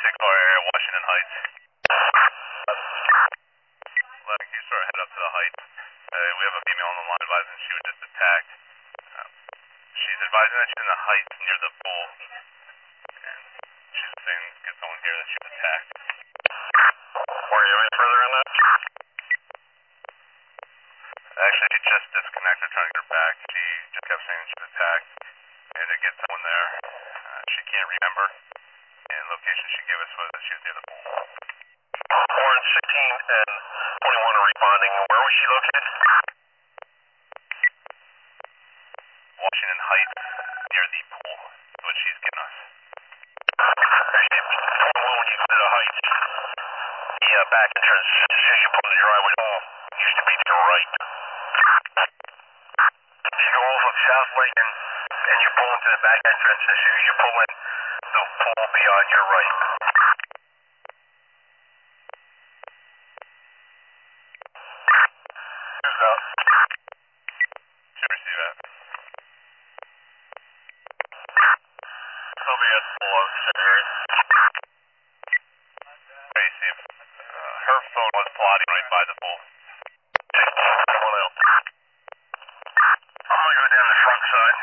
car area, Washington Heights. 11 Q Star, head up to the Heights. We have a female on the line advising she was just attacked. She's advising that she's in the Heights near the pool. And she's saying, get someone here that she was attacked. Were you any further in that? Actually, she just disconnected, trying to get her back. She just kept saying she was attacked. And to get someone there, she can't remember. And the location she gave us was that she was near the pool. Orange 16 and 21 are responding. Where was she located? Washington Heights, near the pool, is what she's giving us. 21 when you go to the Heights. The back entrance, as soon as you pull in the driveway, used to be to the right. If you go off of South Lincoln and you pull into the back entrance, as soon as you pull in, the pool will be on your right. Who's out? Should receive that. Somebody at the pool out in that area. Tracy, her phone was plotting right by the pool. Come on out. I'm gonna go down the front side.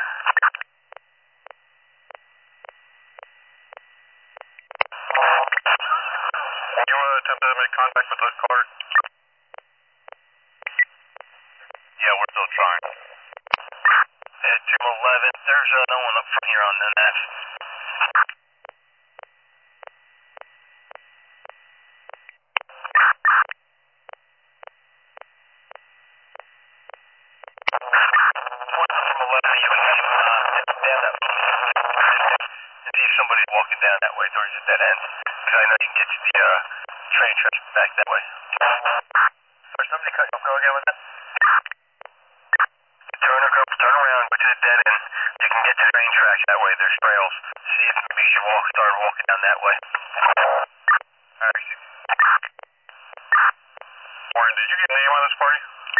You attempted to make contact with the car? Yeah, we're still trying. At 211, there's no one up front here on the NF. Somebody's walking down that way towards the dead end. Because I know you can get to the train tracks back that way. Or somebody cut your go again with that? Turn around, go to the dead end. You can get to the train tracks that way. There's trails. See if maybe you should start walking down that way. Alright. Warren, did you get a name on this party?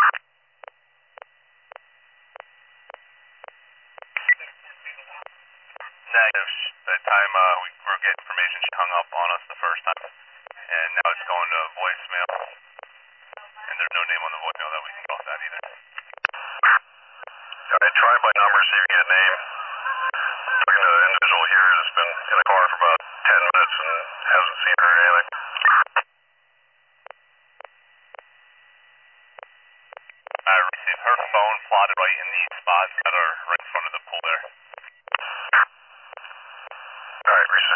Negative. At the time we were getting information, she hung up on us the first time. And now it's going to voicemail. And there's no name on the voicemail that we can go off that either. Alright, try by number, see if you get a name. Looking at an individual here that's been in a car for about 10 minutes and hasn't seen her or anything. I received her phone plotted right in the spots that are right in front of the pool there. Alright, reset.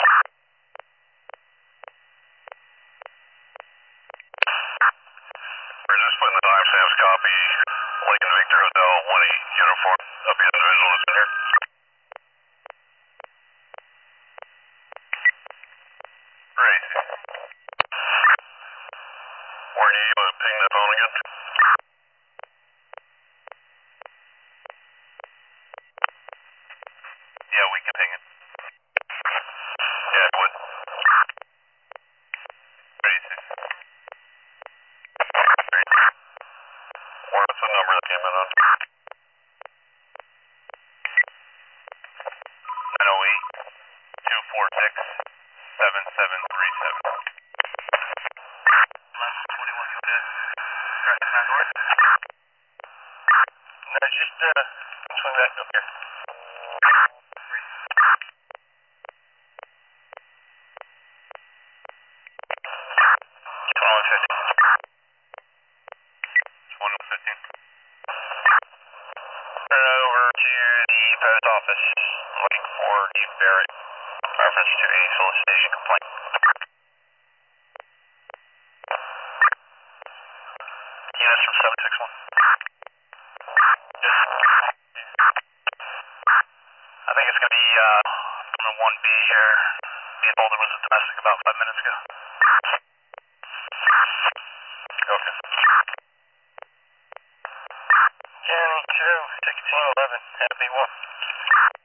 We're just putting the timestamps copy. Lincoln Victor Hotel 1-8 uniform of the individual that's in here. Tracy. Warren, you able to ping that phone again? Yeah, we can ping it. Yeah, it would. Tracy. Warren, what's the number that came in on? 908-246-7737. No, just swing back up here. It's 115. Turn over to the post office, looking for Deep Barrett, reference to a solicitation complaint. Units from 761. Yes. I think it's going to be number 1B here. Being told there was a domestic about 5 minutes ago. Okay. Jenny 2, 1611, happy 1.